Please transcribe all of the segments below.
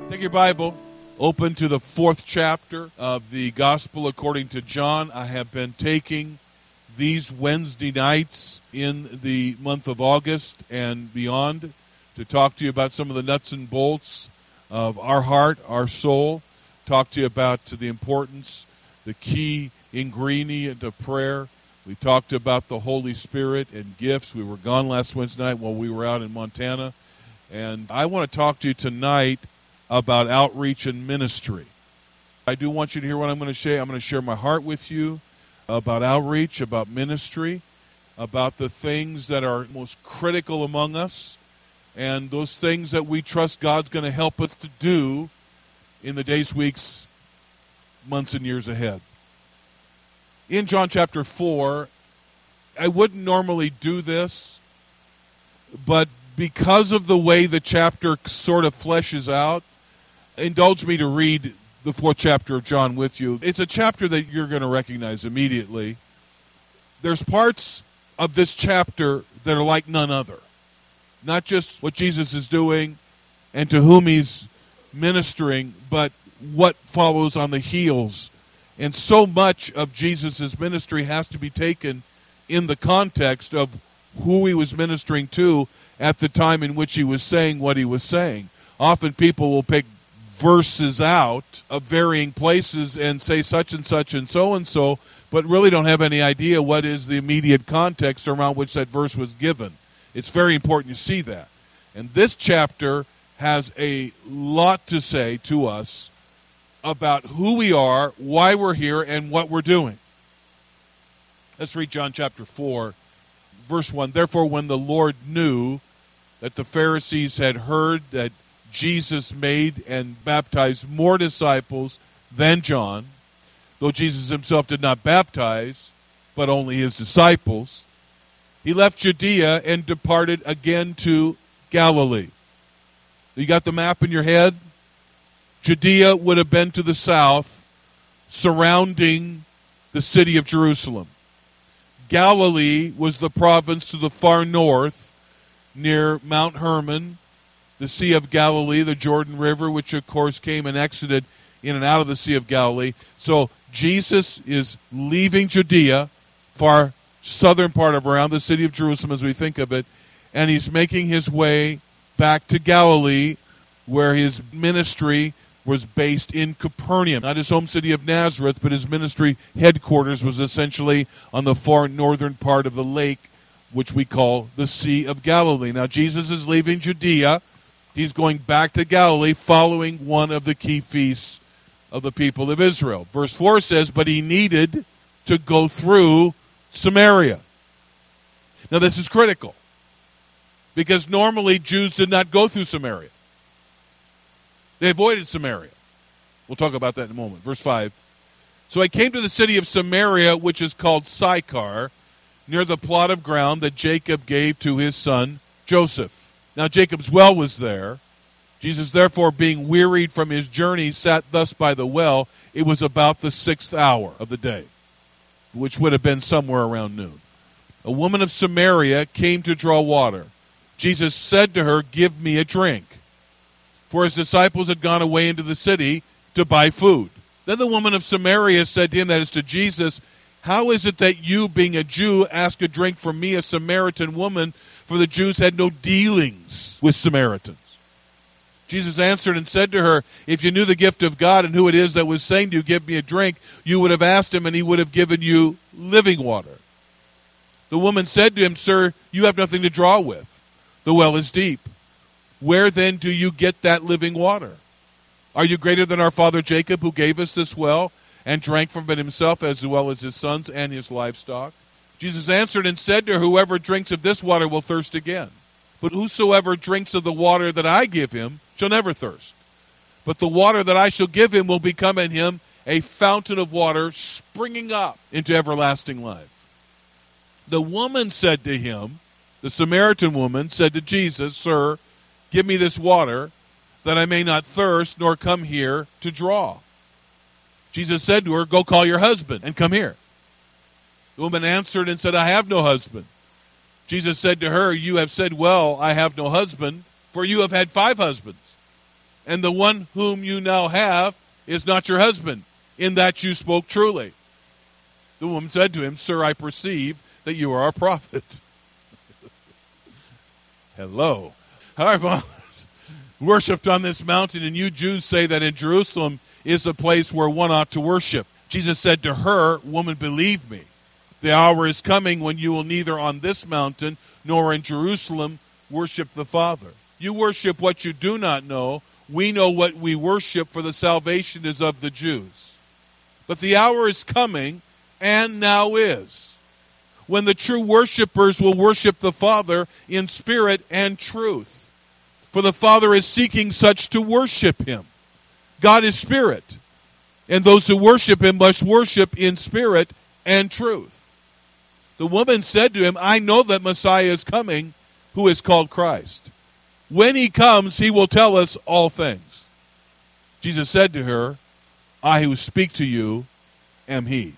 Take your Bible, open to the 4th chapter of the Gospel according to John. I have been taking these Wednesday nights in the month of August and beyond to talk to you about some of the nuts and bolts of our heart, our soul, talk to you about the importance, the key ingredient of prayer. We talked about the Holy Spirit and gifts. We were gone last Wednesday night while we were out in Montana. And I want to talk to you tonight about outreach and ministry. I do want you to hear what I'm going to share. I'm going to share my heart with you about outreach, about ministry, about the things that are most critical among us, and those things that we trust God's going to help us to do in the days, weeks, months, and years ahead. In John chapter 4, I wouldn't normally do this, but because of the way the chapter sort of fleshes out, indulge me to read the 4th chapter of John with you. It's a chapter that you're going to recognize immediately. There's parts of this chapter that are like none other. Not just what Jesus is doing and to whom he's ministering, but what follows on the heels. And so much of Jesus' ministry has to be taken in the context of who he was ministering to at the time in which he was saying what he was saying. Often people will pick verses out of varying places and say such and so, but really don't have any idea what is the immediate context around which that verse was given. It's very important you see that. And this chapter has a lot to say to us about who we are, why we're here, and what we're doing. Let's read John chapter 4, verse 1. Therefore, when the Lord knew that the Pharisees had heard that Jesus made and baptized more disciples than John, though Jesus himself did not baptize, but only his disciples, he left Judea and departed again to Galilee. You got the map in your head? Judea would have been to the south, surrounding the city of Jerusalem. Galilee was the province to the far north, near Mount Hermon, the Sea of Galilee, the Jordan River, which of course came and exited in and out of the Sea of Galilee. So Jesus is leaving Judea, far southern part of around the city of Jerusalem as we think of it, and he's making his way back to Galilee, where his ministry was based in Capernaum, not his home city of Nazareth, but his ministry headquarters was essentially on the far northern part of the lake, which we call the Sea of Galilee. Now Jesus is leaving Judea. He's going back to Galilee following one of the key feasts of the people of Israel. Verse 4 says, but he needed to go through Samaria. Now this is critical, because normally Jews did not go through Samaria. They avoided Samaria. We'll talk about that in a moment. Verse 5. So I came to the city of Samaria, which is called Sychar, near the plot of ground that Jacob gave to his son Joseph. Now Jacob's well was there. Jesus, therefore, being wearied from his journey, sat thus by the well. It was about the 6th hour of the day, which would have been somewhere around noon. A woman of Samaria came to draw water. Jesus said to her, give me a drink. For his disciples had gone away into the city to buy food. Then the woman of Samaria said to him, that is to Jesus, how is it that you, being a Jew, ask a drink from me, a Samaritan woman? For the Jews had no dealings with Samaritans. Jesus answered and said to her, if you knew the gift of God and who it is that was saying to you, give me a drink, you would have asked him and he would have given you living water. The woman said to him, sir, you have nothing to draw with. The well is deep. Where then do you get that living water? Are you greater than our father Jacob, who gave us this well and drank from it himself as well as his sons and his livestock? Jesus answered and said to her, whoever drinks of this water will thirst again. But whosoever drinks of the water that I give him shall never thirst. But the water that I shall give him will become in him a fountain of water springing up into everlasting life. The woman said to him, the Samaritan woman said to Jesus, sir, give me this water, that I may not thirst, nor come here to draw. Jesus said to her, go call your husband and come here. The woman answered and said, I have no husband. Jesus said to her, you have said well, I have no husband, for you have had 5 husbands. and the one whom you now have is not your husband, in that you spoke truly. The woman said to him, Sir, I perceive that you are a prophet. Hello. Our fathers worshipped on this mountain, and you Jews say that in Jerusalem is the place where one ought to worship. Jesus said to her, Woman, believe me, the hour is coming when you will neither on this mountain nor in Jerusalem worship the Father. You worship what you do not know. We know what we worship, for the salvation is of the Jews. But the hour is coming, and now is, when the true worshipers will worship the Father in spirit and truth. For the Father is seeking such to worship him. God is spirit, and those who worship him must worship in spirit and truth. The woman said to him, I know that Messiah is coming, who is called Christ. When he comes, he will tell us all things. Jesus said to her, I who speak to you am he.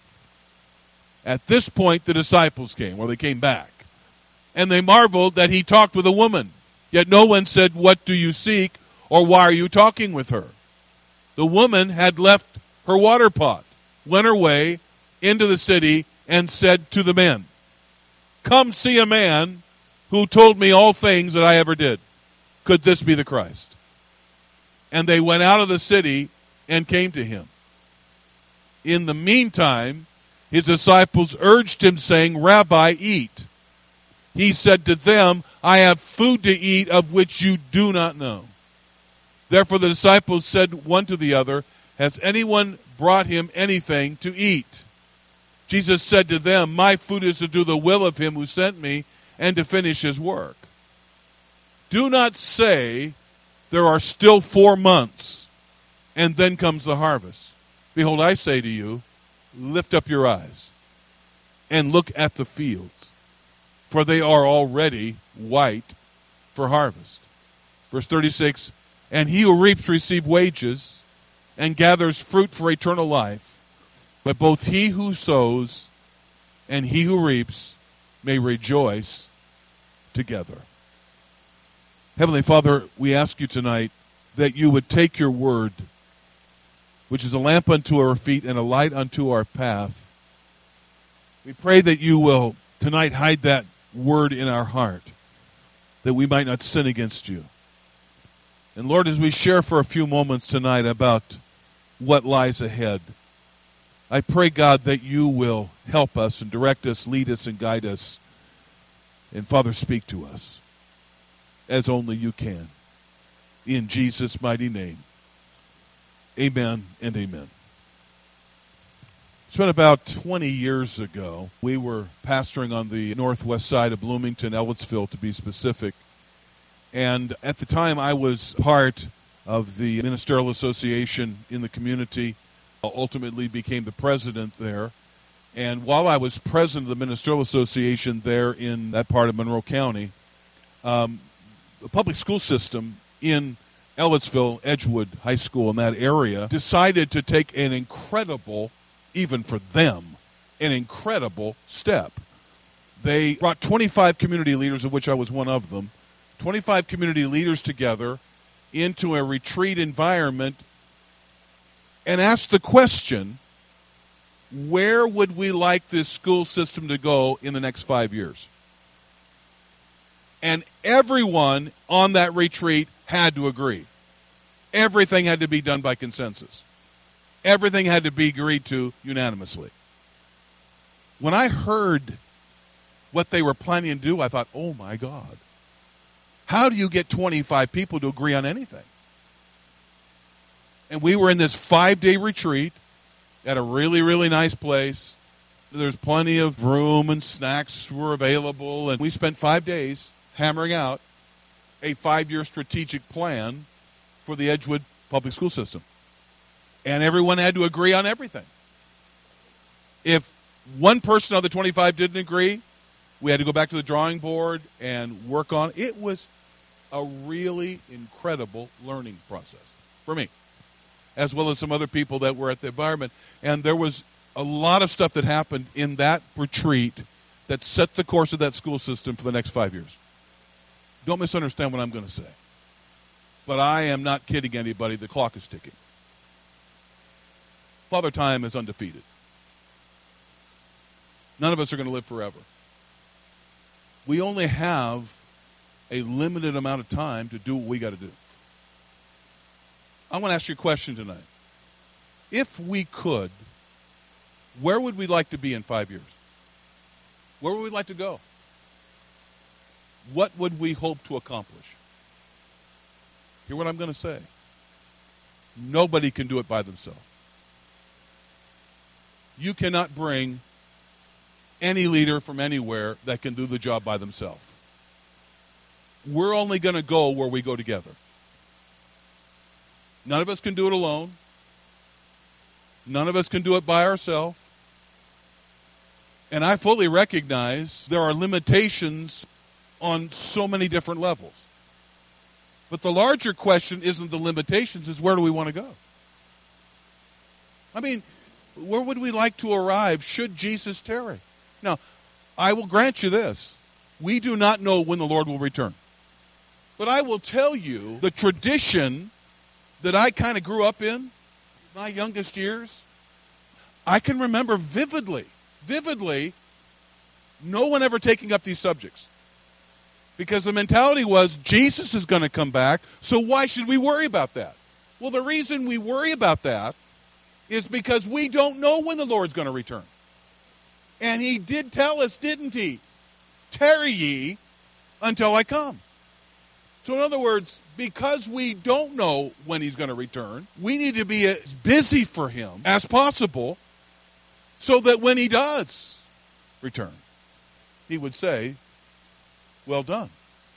At this point, the disciples came, or they came back. And they marveled that he talked with a woman. Yet no one said, What do you seek? Or why are you talking with her? The woman had left her water pot, went her way into the city, and said to the men, Come see a man who told me all things that I ever did. Could this be the Christ? And they went out of the city and came to him. In the meantime, his disciples urged him, saying, Rabbi, eat. He said to them, I have food to eat of which you do not know. Therefore the disciples said one to the other, Has anyone brought him anything to eat? Jesus said to them, My food is to do the will of him who sent me and to finish his work. Do not say, There are still 4 months, and then comes the harvest. Behold, I say to you, lift up your eyes and look at the fields, for they are already white for harvest. Verse 36, And he who reaps receives wages and gathers fruit for eternal life, but both he who sows and he who reaps may rejoice together. Heavenly Father, we ask you tonight that you would take your word, which is a lamp unto our feet and a light unto our path. We pray that you will tonight hide that word in our heart, that we might not sin against you. And Lord, as we share for a few moments tonight about what lies ahead, I pray, God, that you will help us and direct us, lead us and guide us. And Father, speak to us as only you can. In Jesus' mighty name. Amen and amen. It's been about 20 years ago. We were pastoring on the northwest side of Bloomington, Ellettsville to be specific. And at the time I was part of the ministerial association in the community, ultimately became the president there. And while I was president of the ministerial association there in that part of Monroe County, the public school system in Ellettsville, Edgewood High School in that area, decided to take an incredible, even for them, an incredible step. They brought 25 community leaders, of which I was one of them, 25 community leaders together into a retreat environment and asked the question, where would we like this school system to go in the next 5 years? And everyone on that retreat had to agree. Everything had to be done by consensus. Everything had to be agreed to unanimously. When I heard what they were planning to do, I thought, oh my God. How do you get 25 people to agree on anything? And we were in this 5-day retreat at a really, really nice place. There's plenty of room and snacks were available. And we spent 5 days hammering out a 5-year strategic plan for the Edgewood public school system. And everyone had to agree on everything. If one person of the 25 didn't agree, we had to go back to the drawing board and work on it. It was a really incredible learning process for me, as well as some other people that were at the environment. And there was a lot of stuff that happened in that retreat that set the course of that school system for the next 5 years. Don't misunderstand what I'm going to say. But I am not kidding anybody. The clock is ticking. Father Time is undefeated. None of us are going to live forever. We only have a limited amount of time to do what we got to do. I want to ask you a question tonight. If we could, where would we like to be in 5 years? Where would we like to go? What would we hope to accomplish? Hear what I'm going to say. Nobody can do it by themselves. You cannot bring any leader from anywhere that can do the job by themselves. We're only going to go where we go together. None of us can do it alone. None of us can do it by ourselves. And I fully recognize there are limitations on so many different levels. But the larger question isn't the limitations, is where do we want to go? I mean, where would we like to arrive should Jesus tarry? Now, I will grant you this. We do not know when the Lord will return. But I will tell you the tradition that I kind of grew up in my youngest years. I can remember vividly, no one ever taking up these subjects. Because the mentality was, Jesus is going to come back, so why should we worry about that? Well, the reason we worry about that is because we don't know when the Lord's going to return. And he did tell us, didn't he? Tarry ye until I come. So in other words, because we don't know when he's going to return, we need to be as busy for him as possible so that when he does return, he would say, well done.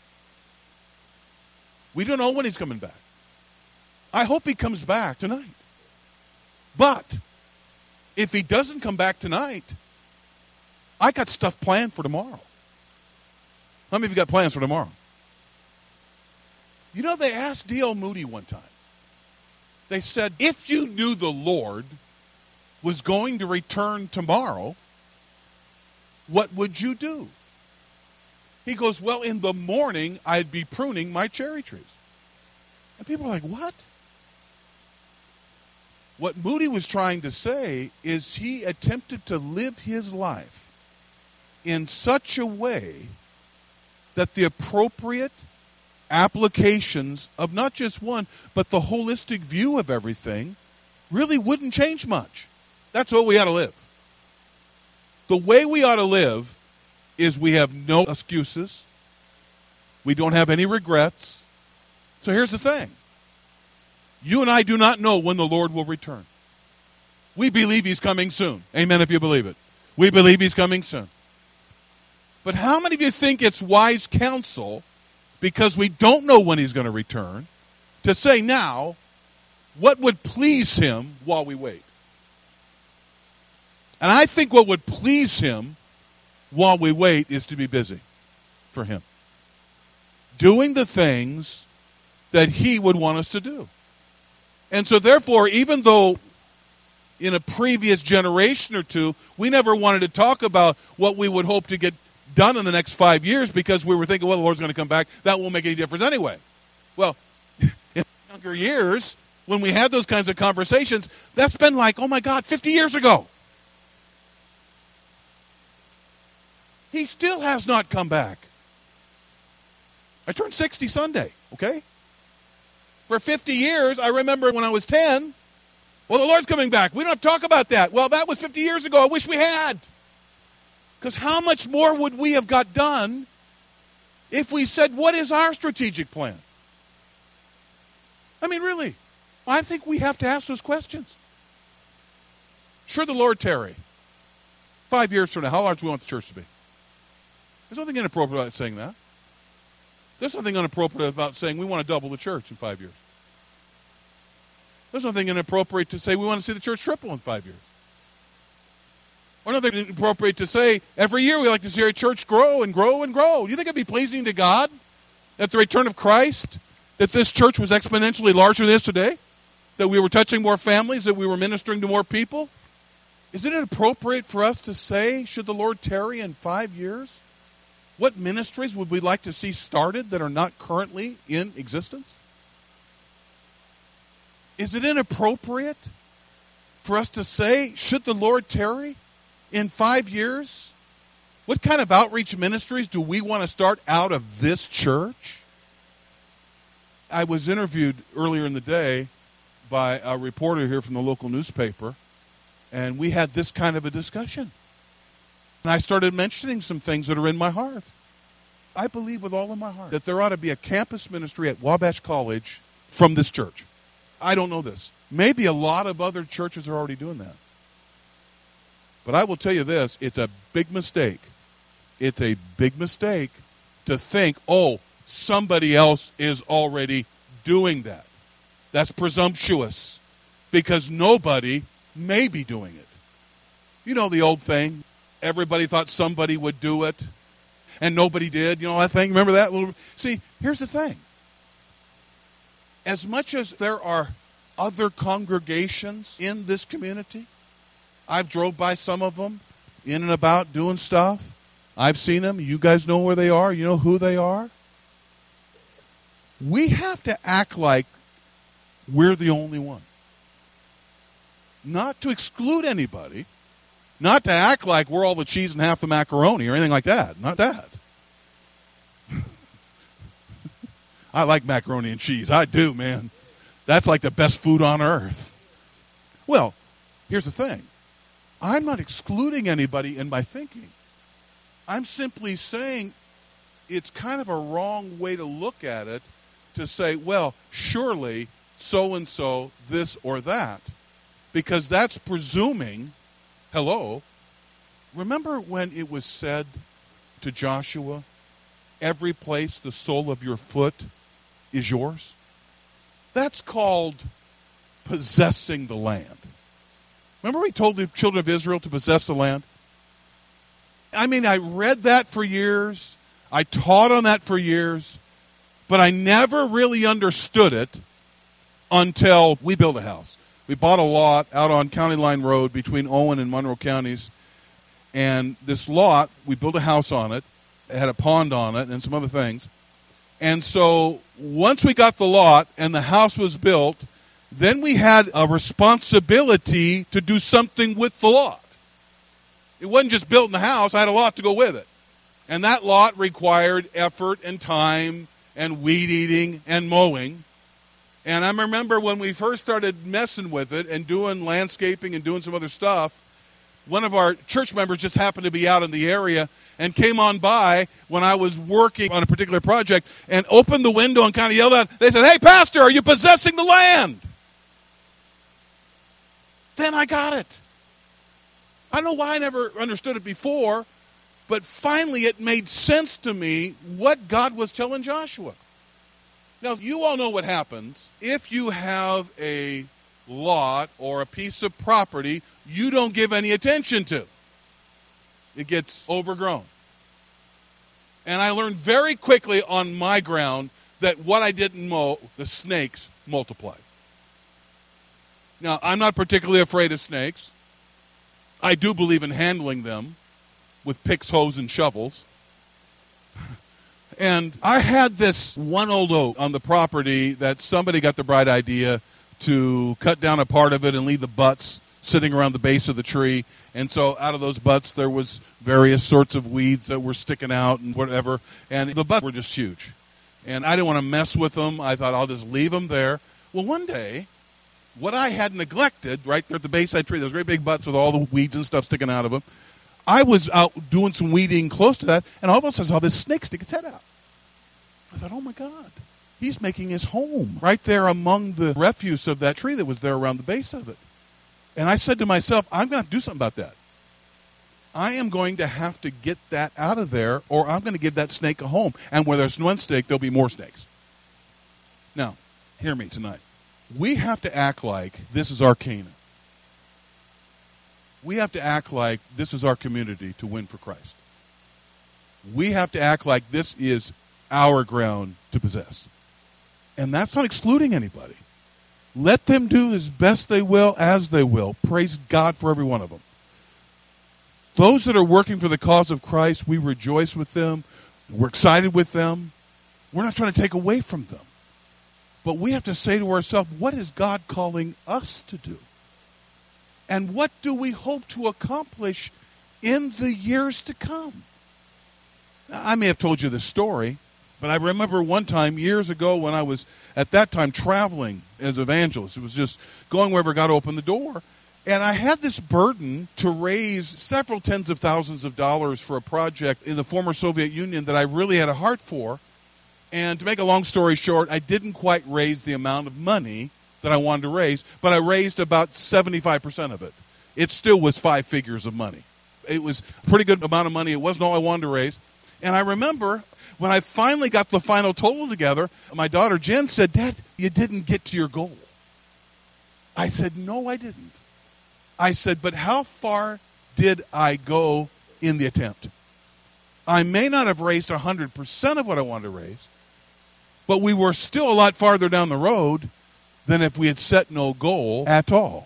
We don't know when he's coming back. I hope he comes back tonight. But if he doesn't come back tonight, I got stuff planned for tomorrow. How many of you got plans for tomorrow? You know, they asked D.L. Moody one time. They said, if you knew the Lord was going to return tomorrow, what would you do? He goes, well, in the morning, I'd be pruning my cherry trees. And people are like, what? What Moody was trying to say is he attempted to live his life in such a way that the appropriate applications of not just one, but the holistic view of everything really wouldn't change much. That's what we ought to live. The way we ought to live is we have no excuses. We don't have any regrets. So here's the thing. You and I do not know when the Lord will return. We believe he's coming soon. Amen if you believe it. We believe he's coming soon. But how many of you think it's wise counsel, because we don't know when he's going to return, to say now what would please him while we wait? And I think what would please him while we wait is to be busy for him, doing the things that he would want us to do. And so therefore, even though in a previous generation or two, we never wanted to talk about what we would hope to get done in the next 5 years because we were thinking, well, the Lord's going to come back. That won't make any difference anyway. Well, in younger years, when we had those kinds of conversations, that's been like, oh my God, 50 years ago. He still has not come back. I turned 60 Sunday, okay? For 50 years, I remember when I was 10, well, the Lord's coming back. We don't have to talk about that. Well, that was 50 years ago. I wish we had. Because how much more would we have got done if we said, what is our strategic plan? I mean, really, I think we have to ask those questions. Sure, the Lord tarry. 5 years from now, how large do we want the church to be? There's nothing inappropriate about saying that. There's nothing inappropriate about saying we want to double the church in 5 years. There's nothing inappropriate to say we want to see the church triple in 5 years. Or nothing inappropriate to say every year we like to see our church grow and grow and grow. Do you think it'd be pleasing to God at the return of Christ that this church was exponentially larger than it is today? That we were touching more families, that we were ministering to more people? Isn't it appropriate for us to say, should the Lord tarry in 5 years? What ministries would we like to see started that are not currently in existence? Is it inappropriate for us to say, should the Lord tarry in 5 years? What kind of outreach ministries do we want to start out of this church? I was interviewed earlier in the day by a reporter here from the local newspaper, and we had this kind of a discussion. And I started mentioning some things that are in my heart. I believe with all of my heart that there ought to be a campus ministry at Wabash College from this church. I don't know this. Maybe a lot of other churches are already doing that. But I will tell you this, it's a big mistake. It's a big mistake to think, oh, somebody else is already doing that. That's presumptuous because nobody may be doing it. You know the old thing, everybody thought somebody would do it and nobody did. You know that thing? Remember that? See, here's the thing. As much as there are other congregations in this community, I've drove by some of them in and about doing stuff. I've seen them. You guys know where they are. You know who they are. We have to act like we're the only one. Not to exclude anybody. Not to act like we're all the cheese and half the macaroni or anything like that. Not that. I like macaroni and cheese. I do, man. That's like the best food on earth. Well, here's the thing. I'm not excluding anybody in my thinking. I'm simply saying it's kind of a wrong way to look at it to say, well, surely so-and-so, this or that. Because that's presuming, hello, remember when it was said to Joshua, every place the sole of your foot is yours? That's called possessing the land. Remember he told the children of Israel to possess the land? I mean, I read that for years. I taught on that for years. But I never really understood it until we built a house. We bought a lot out on County Line Road between Owen and Monroe counties. And this lot, we built a house on it. It had a pond on it and some other things. And so once we got the lot and the house was built, then we had a responsibility to do something with the lot. It wasn't just building the house. I had a lot to go with it. And that lot required effort and time and weed eating and mowing. And I remember when we first started messing with it and doing landscaping and doing some other stuff, one of our church members just happened to be out in the area and came on by when I was working on a particular project and opened the window and kind of yelled out. They said, "Hey, Pastor, are you possessing the land?" Then I got it. I don't know why I never understood it before, but finally it made sense to me what God was telling Joshua. Now, you all know what happens if you have a lot or a piece of property you don't give any attention to. It gets overgrown. And I learned very quickly on my ground that what I didn't mow, the snakes multiplied. Now, I'm not particularly afraid of snakes. I do believe in handling them with picks, hoes, and shovels. And I had this one old oak on the property that somebody got the bright idea to cut down a part of it and leave the butts sitting around the base of the tree. And so out of those butts, there was various sorts of weeds that were sticking out and whatever. And the butts were just huge. And I didn't want to mess with them. I thought I'll just leave them there. Well, one day, what I had neglected, right there at the base of that tree, those great big butts with all the weeds and stuff sticking out of them, I was out doing some weeding close to that, and all of a sudden I saw this snake stick its head out. I thought, oh my God, he's making his home right there among the refuse of that tree that was there around the base of it. And I said to myself, I'm going to have to do something about that. I am going to have to get that out of there, or I'm going to give that snake a home. And where there's one snake, there'll be more snakes. Now, hear me tonight. We have to act like this is our Canaan. We have to act like this is our community to win for Christ. We have to act like this is our ground to possess. And that's not excluding anybody. Let them do as best they will, as they will. Praise God for every one of them. Those that are working for the cause of Christ, we rejoice with them. We're excited with them. We're not trying to take away from them. But we have to say to ourselves, what is God calling us to do? And what do we hope to accomplish in the years to come? Now, I may have told you this story, but I remember one time years ago when I was at that time traveling as evangelist. It was just going wherever God opened the door. And I had this burden to raise several tens of thousands of dollars for a project in the former Soviet Union that I really had a heart for. And to make a long story short, I didn't quite raise the amount of money that I wanted to raise, but I raised about 75% of it. It still was 5 figures of money. It was a pretty good amount of money. It wasn't all I wanted to raise. And I remember when I finally got the final total together, my daughter Jen said, "Dad, you didn't get to your goal." I said, "No, I didn't." I said, "But how far did I go in the attempt?" I may not have raised 100% of what I wanted to raise, but we were still a lot farther down the road than if we had set no goal at all.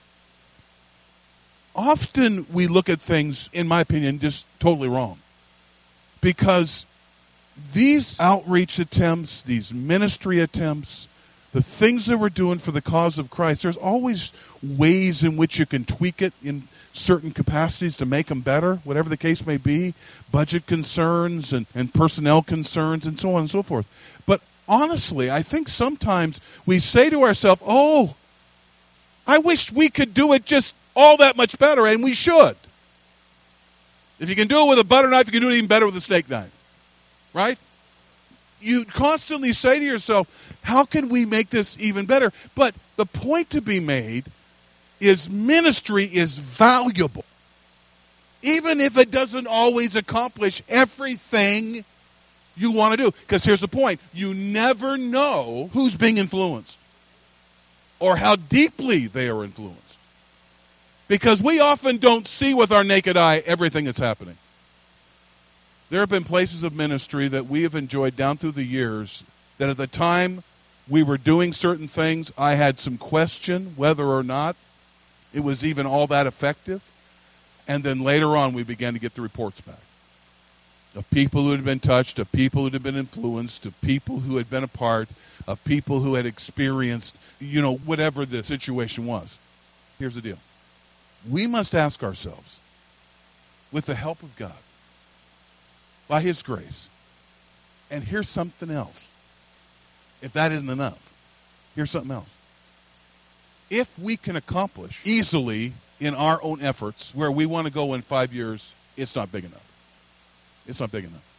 Often we look at things, in my opinion, just totally wrong. Because these outreach attempts, these ministry attempts, the things that we're doing for the cause of Christ, there's always ways in which you can tweak it in certain capacities to make them better, whatever the case may be, budget concerns and personnel concerns and so on and so forth. But honestly, I think sometimes we say to ourselves, "Oh, I wish we could do it just all that much better," and we should. If you can do it with a butter knife, you can do it even better with a steak knife. Right? You constantly say to yourself, how can we make this even better? But the point to be made is ministry is valuable. Even if it doesn't always accomplish everything you want to do. Because here's the point. You never know who's being influenced or how deeply they are influenced. Because we often don't see with our naked eye everything that's happening. There have been places of ministry that we have enjoyed down through the years that at the time we were doing certain things, I had some question whether or not it was even all that effective. And then later on we began to get the reports back of people who had been touched, of people who had been influenced, of people who had been a part, of people who had experienced, whatever the situation was. Here's the deal. We must ask ourselves, with the help of God, by His grace, and here's something else. If that isn't enough, here's something else. If we can accomplish easily in our own efforts where we want to go in 5 years, it's not big enough. It's not big enough.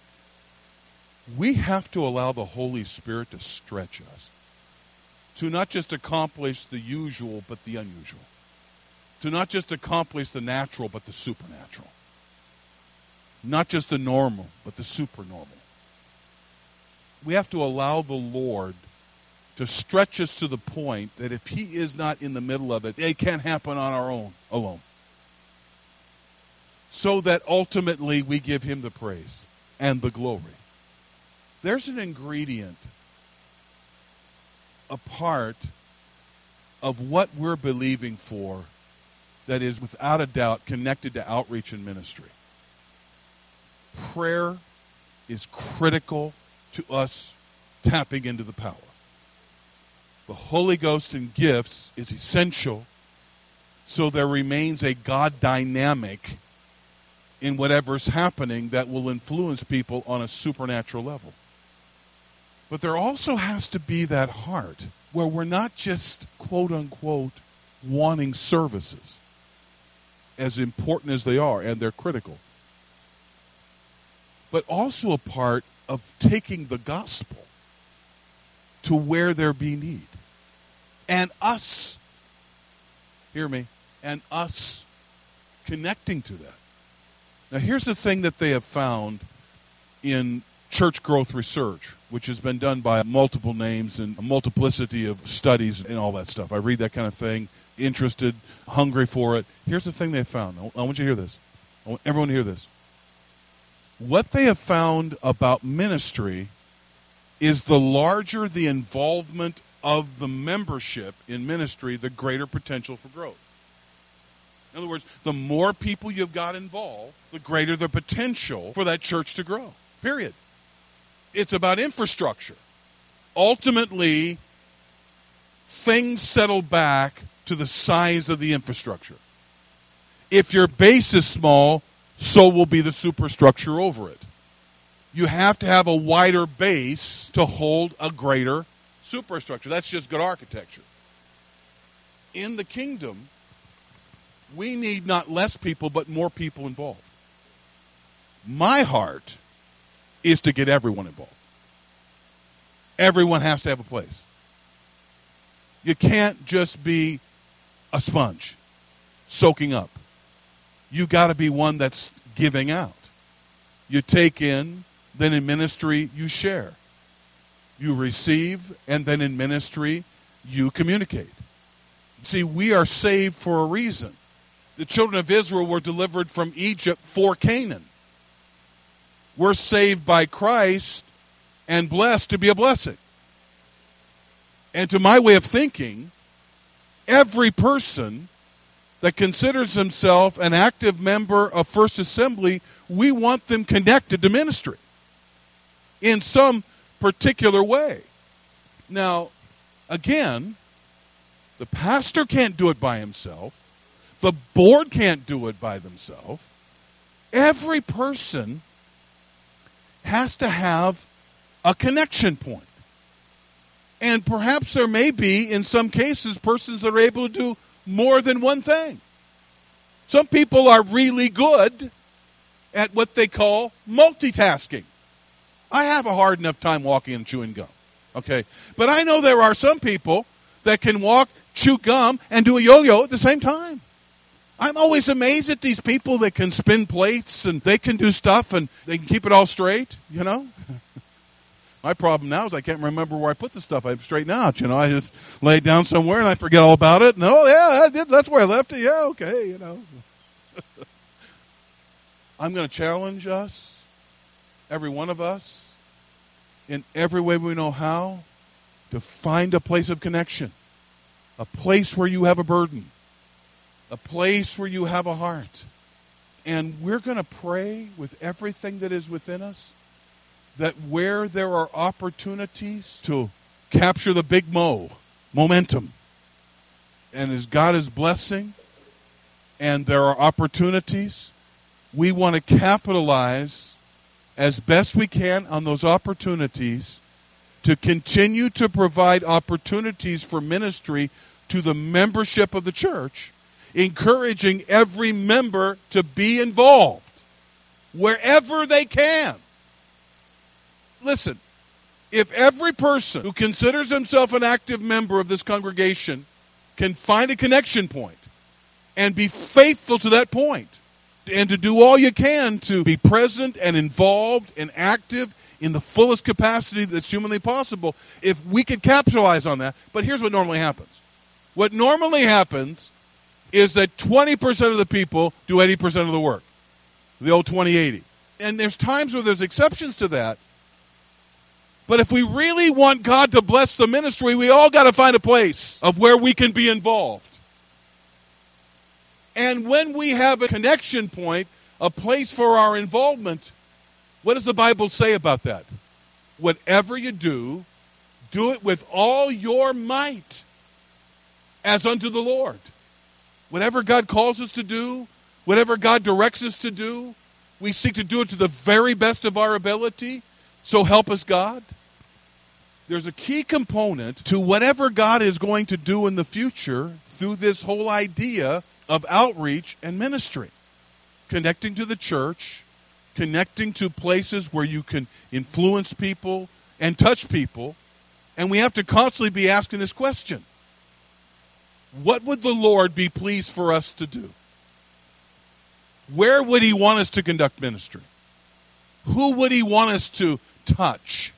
We have to allow the Holy Spirit to stretch us to not just accomplish the usual but the unusual. To not just accomplish the natural but the supernatural. Not just the normal, but the supernormal. We have to allow the Lord to stretch us to the point that if He is not in the middle of it, it can't happen on our own, alone. So that ultimately we give Him the praise and the glory. There's an ingredient, a part of what we're believing for that is without a doubt connected to outreach and ministry. Prayer is critical to us tapping into the power. The Holy Ghost and gifts is essential so there remains a God dynamic in whatever's happening that will influence people on a supernatural level. But there also has to be that heart where we're not just, quote unquote, wanting services, as important as they are, and they're critical, but also a part of taking the gospel to where there be need. And us, hear me, and us connecting to that. Now here's the thing that they have found in church growth research, which has been done by multiple names and a multiplicity of studies and all that stuff. I read that kind of thing, interested, hungry for it. Here's the thing they found. I want you to hear this. I want everyone to hear this. What they have found about ministry is the larger the involvement of the membership in ministry, the greater potential for growth. In other words, the more people you've got involved, the greater the potential for that church to grow. Period. It's about infrastructure. ultimately, things settle back to the size of the infrastructure. If your base is small, so will be the superstructure over it. You have to have a wider base to hold a greater superstructure. That's just good architecture. In the kingdom, we need not less people, but more people involved. My heart is to get everyone involved. Everyone has to have a place. You can't just be a sponge, soaking up. You got to be one that's giving out. You take in, then in ministry you share. You receive, and then in ministry you communicate. See, we are saved for a reason. The children of Israel were delivered from Egypt for Canaan. We're saved by Christ and blessed to be a blessing. And to my way of thinking, every person that considers himself an active member of First Assembly, we want them connected to ministry in some particular way. Now, again, the pastor can't do it by himself. The board can't do it by themselves. Every person has to have a connection point. And perhaps there may be, in some cases, persons that are able to do more than one thing. Some people are really good at what they call multitasking. I have a hard enough time walking and chewing gum. Okay? But I know there are some people that can walk, chew gum, and do a yo-yo at the same time. I'm always amazed at these people that can spin plates and they can do stuff and they can keep it all straight, you know. My problem now is I can't remember where I put the stuff. I straighten out, you know. I just lay it down somewhere and I forget all about it. And, oh, yeah, I did. That's where I left it. Yeah, okay, you know. I'm going to challenge us, every one of us, in every way we know how, to find a place of connection, a place where you have a burden, a place where you have a heart. And we're going to pray with everything that is within us that where there are opportunities to capture the big momentum, and as God is blessing, and there are opportunities, we want to capitalize as best we can on those opportunities to continue to provide opportunities for ministry to the membership of the church, encouraging every member to be involved wherever they can. Listen, if every person who considers himself an active member of this congregation can find a connection point and be faithful to that point, and to do all you can to be present and involved and active in the fullest capacity that's humanly possible, if we could capitalize on that. But here's what normally happens. What normally happens is that 20% of the people do 80% of the work. The old 20-80. And there's times where there's exceptions to that. But if we really want God to bless the ministry, we all got to find a place of where we can be involved. And when we have a connection point, a place for our involvement, what does the Bible say about that? Whatever you do, do it with all your might, as unto the Lord. Whatever God calls us to do, whatever God directs us to do, we seek to do it to the very best of our ability. So help us God. There's a key component to whatever God is going to do in the future through this whole idea of outreach and ministry. Connecting to the church, connecting to places where you can influence people and touch people. And we have to constantly be asking this question. What would the Lord be pleased for us to do? Where would He want us to conduct ministry? Who would He want us to touch?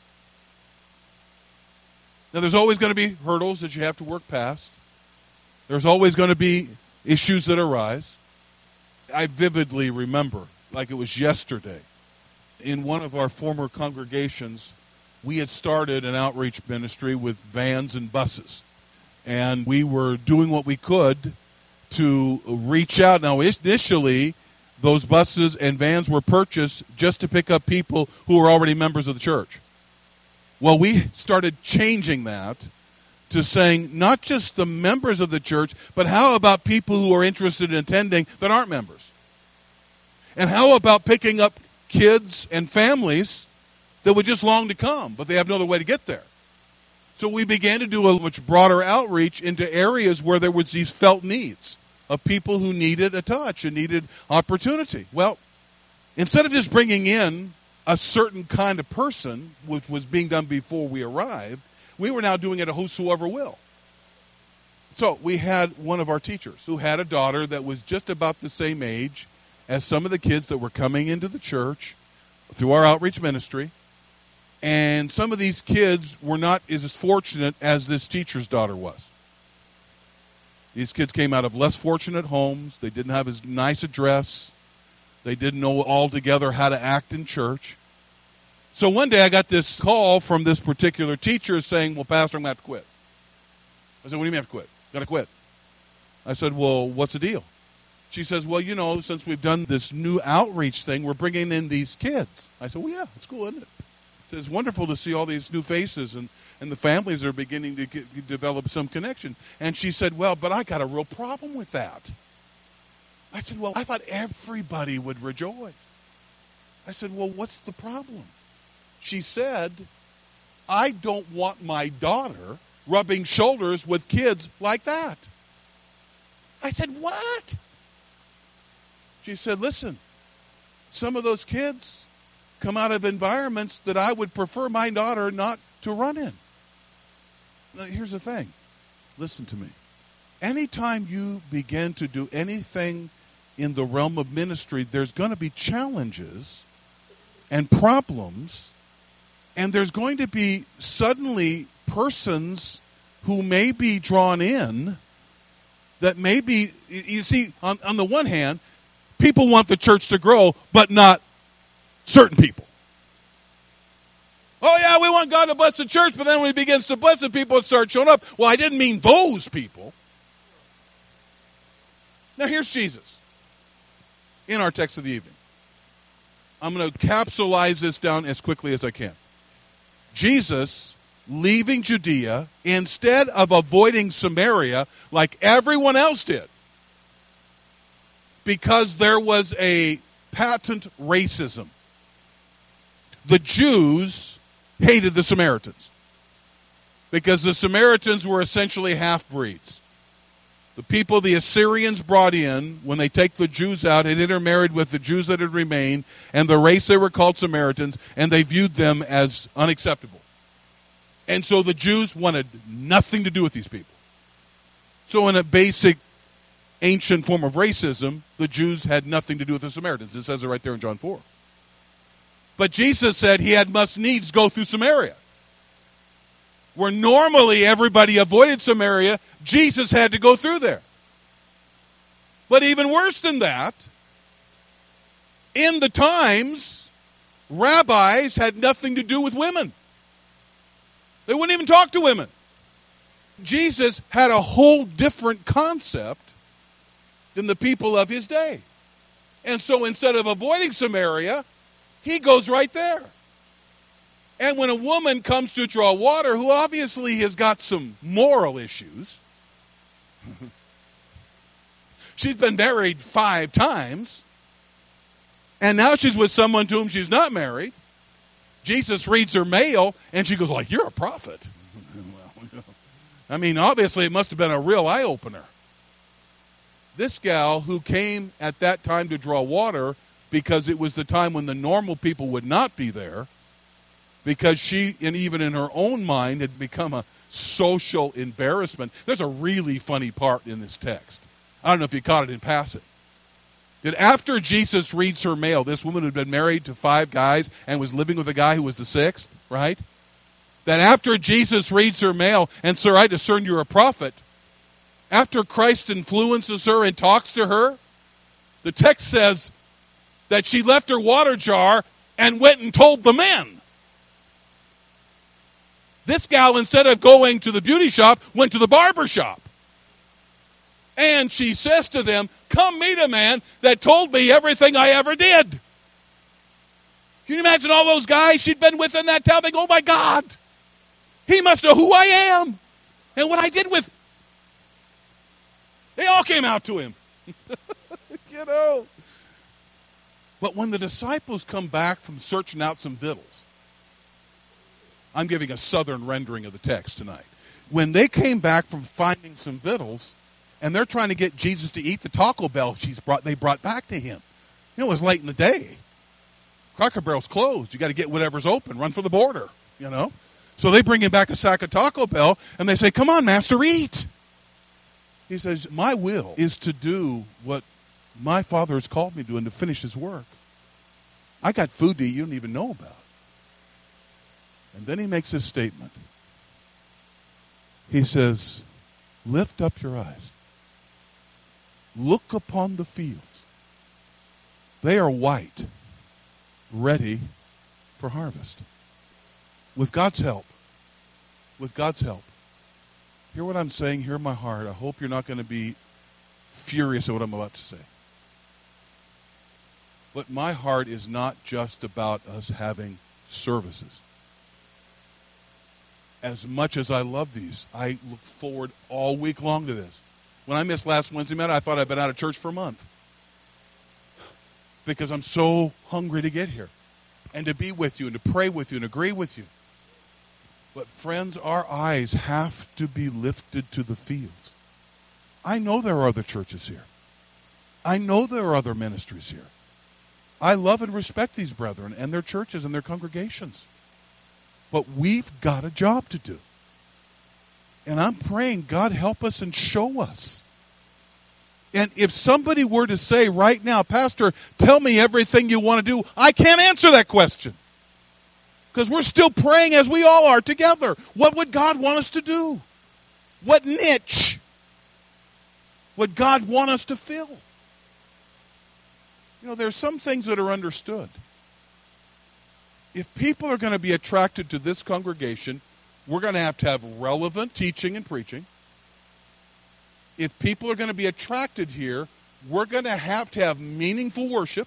Now, there's always going to be hurdles that you have to work past. There's always going to be issues that arise. I vividly remember, like it was yesterday, in one of our former congregations, we had started an outreach ministry with vans and buses. And we were doing what we could to reach out. Now, initially, those buses and vans were purchased just to pick up people who were already members of the church. Well, we started changing that to saying not just the members of the church, but how about people who are interested in attending that aren't members? And how about picking up kids and families that would just long to come, but they have no other way to get there? So we began to do a much broader outreach into areas where there was these felt needs of people who needed a touch and needed opportunity. Well, instead of just bringing in a certain kind of person, which was being done before we arrived, we were now doing it a whosoever will. So we had one of our teachers who had a daughter that was just about the same age as some of the kids that were coming into the church through our outreach ministry. And some of these kids were not as fortunate as this teacher's daughter was. These kids came out of less fortunate homes. They didn't have as nice a dress. They didn't know altogether how to act in church. So one day I got this call from this particular teacher saying, well, Pastor, I'm going to have to quit. I said, what do you mean have to quit? Got to quit. I said, well, what's the deal? She says, well, since we've done this new outreach thing, we're bringing in these kids. I said, well, yeah, it's cool, isn't it? It's wonderful to see all these new faces and the families are beginning to develop some connection. And she said, well, but I got a real problem with that. I said, well, I thought everybody would rejoice. I said, well, what's the problem? She said, I don't want my daughter rubbing shoulders with kids like that. I said, what? She said, listen, some of those kids come out of environments that I would prefer my daughter not to run in. Now, here's the thing. Listen to me. Anytime you begin to do anything in the realm of ministry, there's going to be challenges and problems, and there's going to be suddenly persons who may be drawn in that may be, you see, on the one hand, people want the church to grow, but not certain people. Oh, yeah, we want God to bless the church, but then when he begins to bless the people, it starts showing up. Well, I didn't mean those people. Now, here's Jesus in our text of the evening. I'm going to capsulize this down as quickly as I can. Jesus, leaving Judea, instead of avoiding Samaria like everyone else did, because there was a patent racism. The Jews hated the Samaritans because the Samaritans were essentially half-breeds. The people the Assyrians brought in, when they take the Jews out, had intermarried with the Jews that had remained, and the race they were called Samaritans, and they viewed them as unacceptable. And so the Jews wanted nothing to do with these people. So in a basic ancient form of racism, the Jews had nothing to do with the Samaritans. It says it right there in John 4. But Jesus said he had must needs go through Samaria. Where normally everybody avoided Samaria, Jesus had to go through there. But even worse than that, in the times, rabbis had nothing to do with women. They wouldn't even talk to women. Jesus had a whole different concept than the people of his day. And so instead of avoiding Samaria, he goes right there. And when a woman comes to draw water, who obviously has got some moral issues, she's been married 5 times, and now she's with someone to whom she's not married. Jesus reads her mail, and she goes like, you're a prophet. I mean, obviously it must have been a real eye-opener. This gal who came at that time to draw water because it was the time when the normal people would not be there, because she, and even in her own mind, had become a social embarrassment. There's a really funny part in this text. I don't know if you caught it in passing. That after Jesus reads her mail, this woman had been married to 5 guys and was living with a guy who was the 6th, right? That after Jesus reads her mail, and sir, I discern you're a prophet, after Christ influences her and talks to her, the text says that she left her water jar and went and told the men. This gal, instead of going to the beauty shop, went to the barber shop. And she says to them, come meet a man that told me everything I ever did. Can you imagine all those guys she'd been with in that town? They go, oh my God, He must know who I am and what I did with. They all came out to him. You know. But when the disciples come back from searching out some victuals, I'm giving a southern rendering of the text tonight. When they came back from finding some victuals, and they're trying to get Jesus to eat the Taco Bell they brought back to him. You know, it was late in the day. Cracker Barrel's closed. You got to get whatever's open. Run for the border, you know. So they bring him back a sack of Taco Bell, and they say, come on, Master, eat. He says, my will is to do what my Father has called me to do and to finish his work. I got food to eat you don't even know about. And then he makes this statement. He says, lift up your eyes. Look upon the fields. They are white, ready for harvest. With God's help. Hear what I'm saying, hear my heart. I hope you're not going to be furious at what I'm about to say. But my heart is not just about us having services. As much as I love these, I look forward all week long to this. When I missed last Wednesday night, I thought I'd been out of church for a month. Because I'm so hungry to get here. And to be with you, and to pray with you, and agree with you. But friends, our eyes have to be lifted to the fields. I know there are other churches here. I know there are other ministries here. I love and respect these brethren and their churches and their congregations. But we've got a job to do. And I'm praying, God, help us and show us. And if somebody were to say right now, Pastor, tell me everything you want to do, I can't answer that question. Because we're still praying as we all are together. What would God want us to do? What niche would God want us to fill? You know, there's some things that are understood. If people are going to be attracted to this congregation, we're going to have relevant teaching and preaching. If people are going to be attracted here, we're going to have meaningful worship.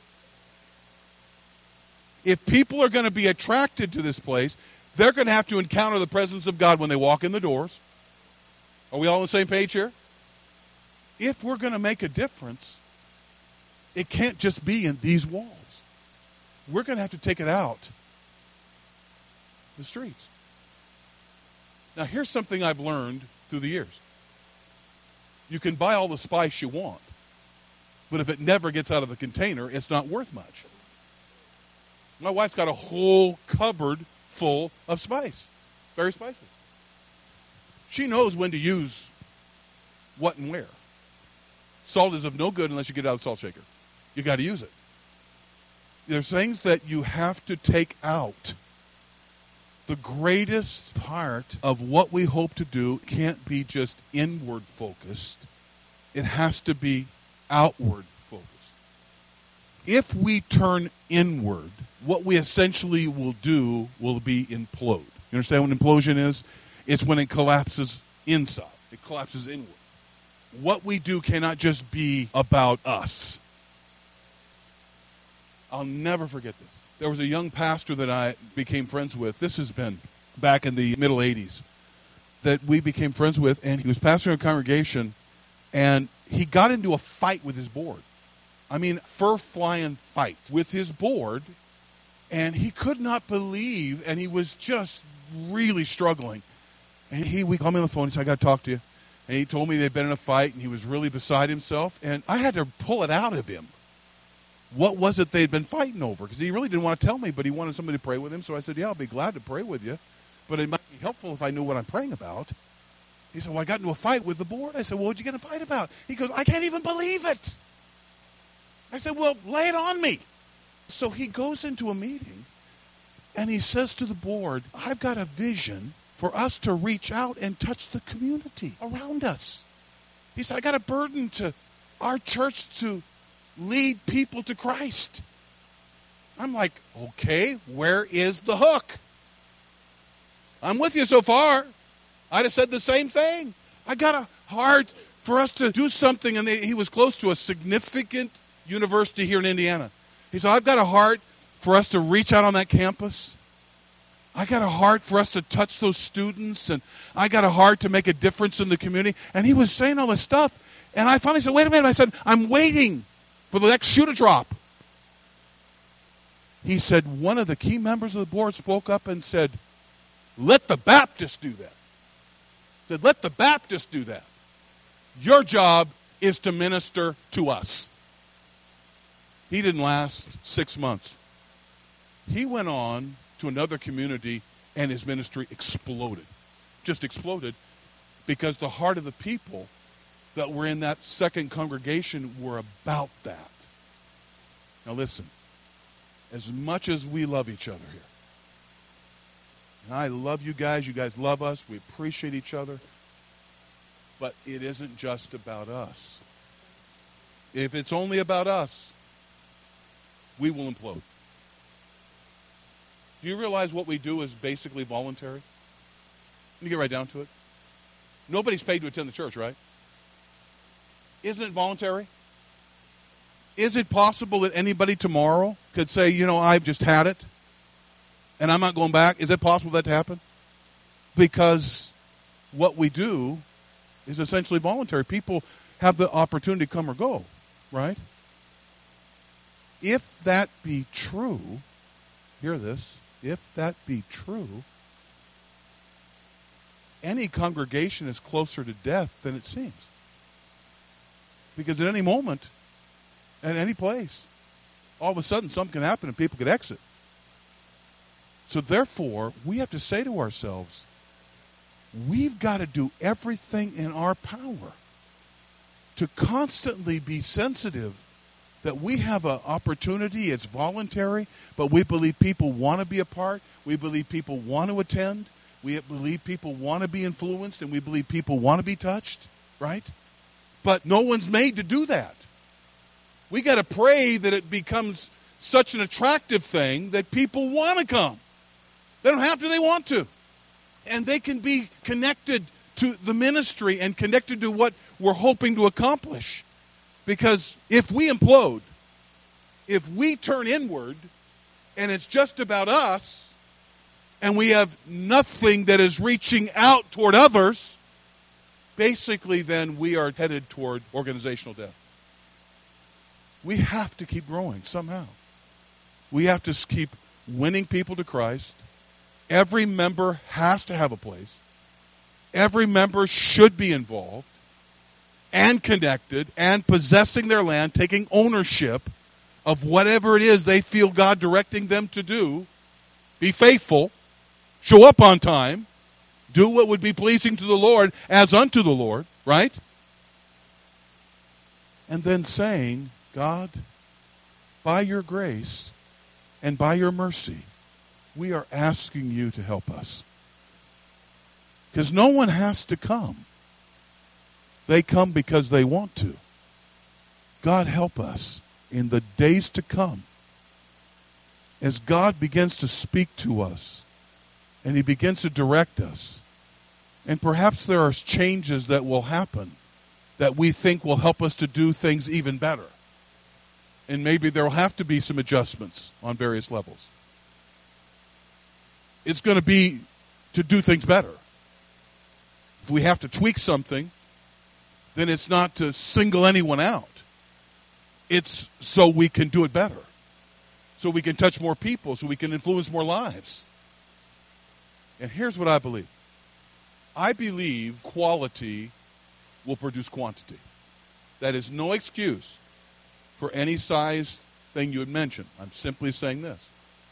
If people are going to be attracted to this place, they're going to have to encounter the presence of God when they walk in the doors. Are we all on the same page here? If we're going to make a difference, it can't just be in these walls. We're going to have to take it out the streets. Now, here's something I've learned through the years. You can buy all the spice you want, but if it never gets out of the container, it's not worth much. My wife's got a whole cupboard full of spice, very spicy. She knows when to use what and where. Salt is of no good unless you get it out of the salt shaker. You got to use it. There's things that you have to take out. The greatest part of what we hope to do can't be just inward focused. It has to be outward focused. If we turn inward, what we essentially will do will be implode. You understand what implosion is? It's when it collapses inside. It collapses inward. What we do cannot just be about us. I'll never forget this. There was a young pastor that I became friends with. This has been back in the middle 80s that we became friends with, and he was pastoring a congregation, and he got into a fight with his board. I mean, fur-flying fight with his board, and he could not believe, and he was just really struggling. And we called me on the phone, he said, I got to talk to you. And he told me they'd been in a fight, and he was really beside himself, and I had to pull it out of him. What was it they'd been fighting over? Because he really didn't want to tell me, but he wanted somebody to pray with him. So I said, yeah, I'll be glad to pray with you. But it might be helpful if I knew what I'm praying about. He said, well, I got into a fight with the board. I said, well, what'd you get in a fight about? He goes, I can't even believe it. I said, well, lay it on me. So he goes into a meeting, and he says to the board, I've got a vision for us to reach out and touch the community around us. He said, I got a burden to our church to lead people to Christ. I'm like, okay, where is the hook? I'm with you so far. I'd have said the same thing. I got a heart for us to do something, and he was close to a significant university here in Indiana. He said, I've got a heart for us to reach out on that campus I got a heart for us to touch those students, and I got a heart to make a difference in the community. And he was saying all this stuff. And I finally said, wait a minute. I said, I'm waiting for the next shoe to drop. He said, one of the key members of the board spoke up and said, let the Baptists do that. He said, let the Baptists do that. Your job is to minister to us. He didn't last 6 months. He went on to another community, and his ministry exploded. Just exploded, because the heart of the people that were in that second congregation were about that. Now listen, as much as we love each other here, and I love you guys love us, we appreciate each other, but it isn't just about us. If it's only about us, we will implode. Do you realize what we do is basically voluntary? Let me get right down to it. Nobody's paid to attend the church, right? Isn't it voluntary? Is it possible that anybody tomorrow could say, I've just had it, and I'm not going back? Is it possible that to happen? Because what we do is essentially voluntary. People have the opportunity to come or go, right? If that be true, hear this, if that be true, any congregation is closer to death than it seems. Because at any moment, at any place, all of a sudden something can happen and people could exit. So therefore, we have to say to ourselves, we've got to do everything in our power to constantly be sensitive that we have an opportunity. It's voluntary, but we believe people want to be a part. We believe people want to attend. We believe people want to be influenced, and we believe people want to be touched, right? But no one's made to do that. We got to pray that it becomes such an attractive thing that people want to come. They don't have to, they want to. And they can be connected to the ministry and connected to what we're hoping to accomplish. Because if we implode, if we turn inward, and it's just about us, and we have nothing that is reaching out toward others, basically then we are headed toward organizational death. We have to keep growing somehow. We have to keep winning people to Christ. Every member has to have a place. Every member should be involved and connected and possessing their land, taking ownership of whatever it is they feel God directing them to do. Be faithful. Show up on time. Do what would be pleasing to the Lord as unto the Lord, right? And then saying, God, by your grace and by your mercy, we are asking you to help us. Because no one has to come. They come because they want to. God, help us in the days to come. As God begins to speak to us and he begins to direct us, and perhaps there are changes that will happen that we think will help us to do things even better. And maybe there will have to be some adjustments on various levels. It's going to be to do things better. If we have to tweak something, then it's not to single anyone out. It's so we can do it better. So we can touch more people, so we can influence more lives. And here's what I believe. I believe quality will produce quantity. That is no excuse for any size thing you had mentioned. I'm simply saying this.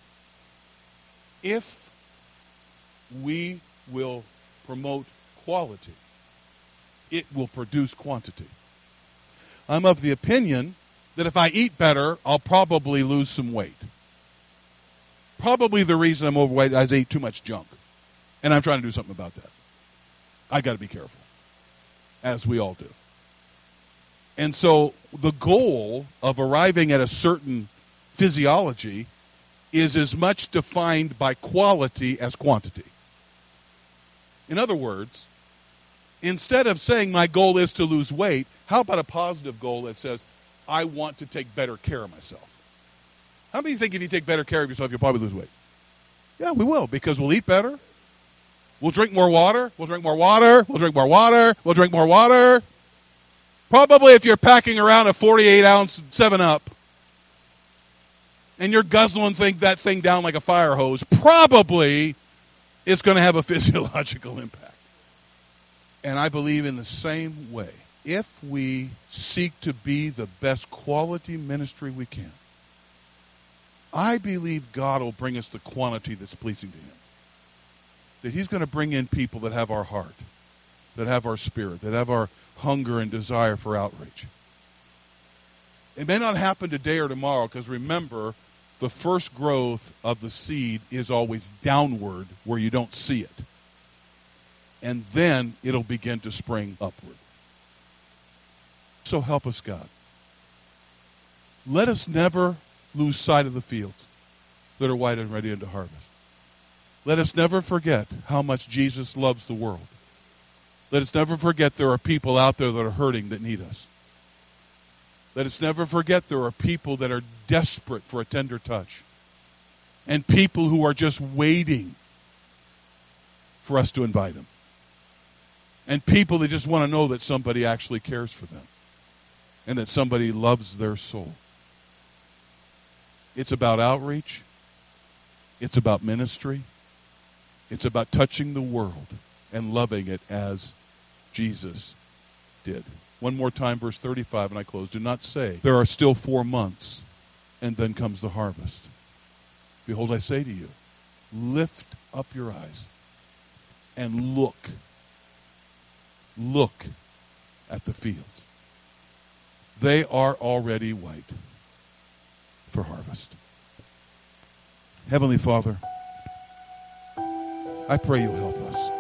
If we will promote quality, it will produce quantity. I'm of the opinion that if I eat better, I'll probably lose some weight. Probably the reason I'm overweight is I ate too much junk. And I'm trying to do something about that. I got to be careful, as we all do. And so the goal of arriving at a certain physiology is as much defined by quality as quantity. In other words, instead of saying my goal is to lose weight, how about a positive goal that says, I want to take better care of myself? How many think if you take better care of yourself, you'll probably lose weight? Yeah, we will, because we'll eat better. We'll drink more water. We'll drink more water. We'll drink more water. We'll drink more water. Probably if you're packing around a 48-ounce 7-Up and you're guzzling that thing down like a fire hose, probably it's going to have a physiological impact. And I believe in the same way, if we seek to be the best quality ministry we can, I believe God will bring us the quantity that's pleasing to Him. That He's going to bring in people that have our heart, that have our spirit, that have our hunger and desire for outreach. It may not happen today or tomorrow, because remember, the first growth of the seed is always downward where you don't see it. And then it'll begin to spring upward. So help us, God. Let us never lose sight of the fields that are white and ready unto harvest. Let us never forget how much Jesus loves the world. Let us never forget there are people out there that are hurting that need us. Let us never forget there are people that are desperate for a tender touch. And people who are just waiting for us to invite them. And people that just want to know that somebody actually cares for them. And that somebody loves their soul. It's about outreach. It's about ministry. It's about touching the world and loving it as Jesus did. One more time, verse 35, and I close. Do not say, there are still 4 months, and then comes the harvest. Behold, I say to you, lift up your eyes and look. Look at the fields. They are already white for harvest. Heavenly Father, I pray you'll help us.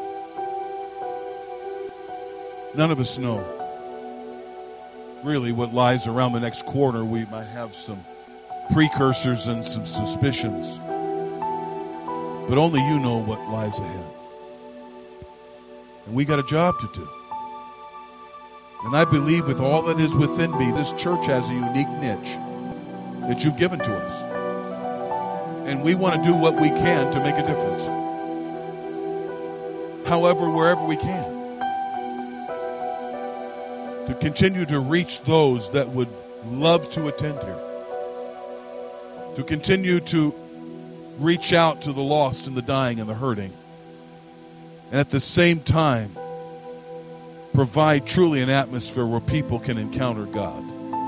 None of us know really what lies around the next corner. We might have some precursors and some suspicions, but only you know what lies ahead. And we got a job to do. And I believe with all that is within me, this church has a unique niche that you've given to us. And we want to do what we can to make a difference. However, wherever we can. To continue to reach those that would love to attend here. To continue to reach out to the lost and the dying and the hurting. And at the same time, provide truly an atmosphere where people can encounter God.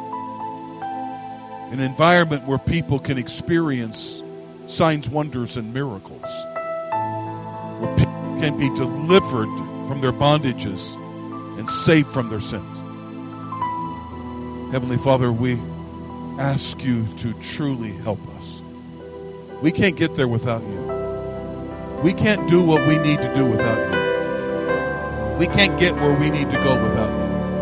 An environment where people can experience signs, wonders, and miracles. Where people can be delivered from their bondages and saved from their sins. Heavenly Father, we ask you to truly help us. We can't get there without you. We can't do what we need to do without you. We can't get where we need to go without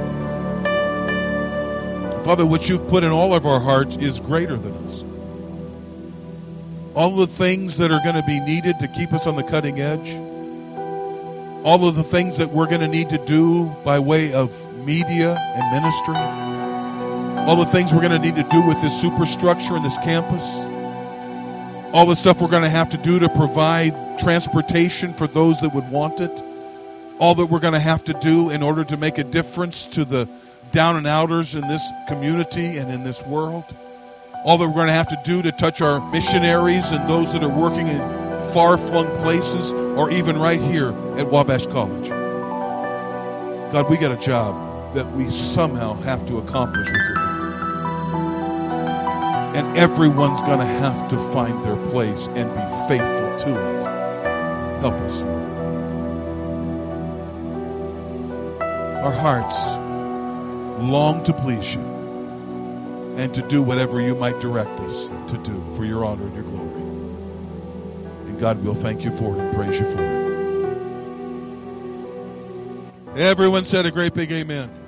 you. Father, what you've put in all of our hearts is greater than us. All the things that are going to be needed to keep us on the cutting edge. All of the things that we're going to need to do by way of media and ministry. All the things we're going to need to do with this superstructure and this campus. All the stuff we're going to have to do to provide transportation for those that would want it. All that we're going to have to do in order to make a difference to the down and outers in this community and in this world. All that we're going to have to do to touch our missionaries and those that are working in far-flung places or even right here at Wabash College. God, we got a job that we somehow have to accomplish with you. And everyone's going to have to find their place and be faithful to it. Help us, Lord. Our hearts long to please you and to do whatever you might direct us to do for your honor and your glory. And God, we'll thank you for it and praise you for it. Everyone said a great big amen.